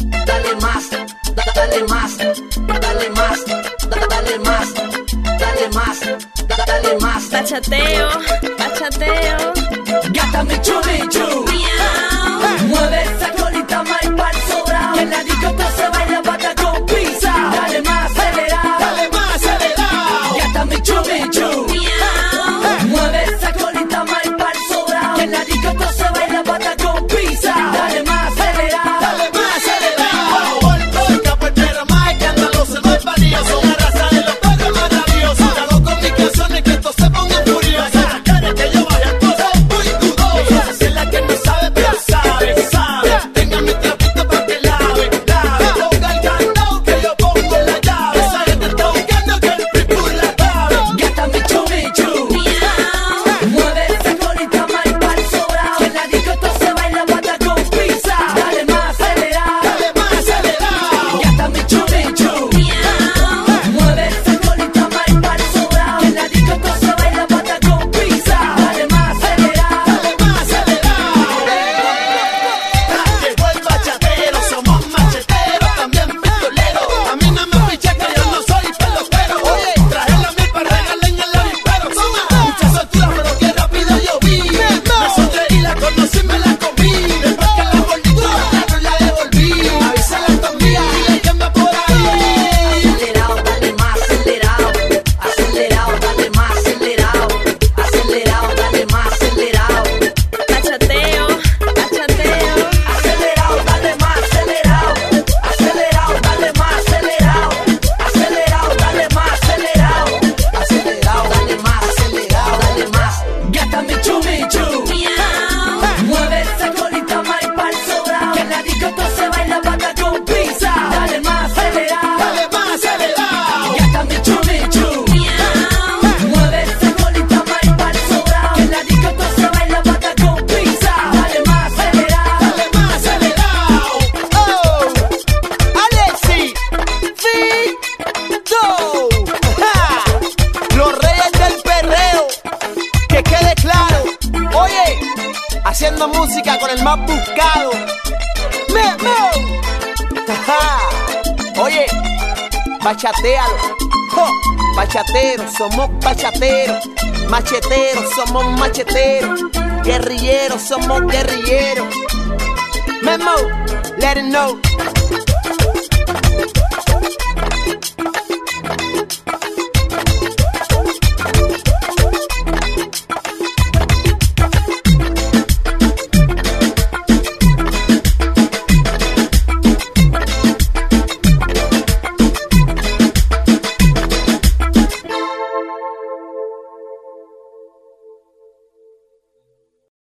dale más, dale más, dale más, dale más, dale más, dale más. Bachateo, bachateo. Gata Michu Michu. Mueve esa colita más pa'l sobrao. En la discoteca se baila bata con pizza. Dale más acelerado, Dale más acelerado. Gata Michu Michu. Mueve esa colita más pa'l sobrao. En la discoteca se baila bata con pizza. Dale más acelerado, Dale más acelerado. Por carpetera más escandalosa, no es valioso. Una raza de los perros maravillosos. Cuidado con mis canciones que esto se ponga furioso. La cara que yo vaya cosas muy dudosas. Esa es la que no sabe, pero sabe, sabe. Tenga mi trapito para que lave, lave. Ponga el candado que yo pongo la llave. Esa gente está buscando que el people la clave. Gata Michu Michu. Mueve esa colita más pa'l sobrao. En la discoteca se baila bata con pizza. Dale más acelerado, Dale más acelerado. Gata Michu Michu. Mueve esa colita más pa'l sobrao. En la discoteca se baila bata con pizza. Dale más acelerado, Dale más acelerado. Llegó el bachatero, somos macheteros, también pistoleros. A mí no me piche que yo no soy pelotero. Oye, traje la miel para regalar en el avispero. Mucha soltura, pero qué rápido yo vi. Me sonreí, la conocí, me la comí. Después que la gordita no la devolví. Avisa a la tormilla, dile que anda por ahí. acelerado, dale más acelerado. Acelerado, dale más acelerado. Acelerado, dale más acelerado. Bachateo, bachateo. Acelerado, dale más acelerado. Acelerado, dale más acelerado. Acelerado, dale más acelerado. Acelerado, dale más acelerado, dale más. Gata Michu Michu. Mueve esa colita más pa'l sobrao. En la discoteca se baila bata con pizza. Dale más acelerado, Dale más acelerado. Gata Michu Michu. Mueve esa colita más pa'l sobrao. En la discoteca se baila bata con pizza. Dale más acelerado, Dale más acelerado. Oh, Alexi, Vito, los reyes del perreo. Que quede claro, oye, haciendo música con el más buscado. Memo. Oye, bachatealo. Jo, bachateros, somos bachateros. Macheteros, somos macheteros. Guerrilleros, somos guerrilleros. Memo, let it know.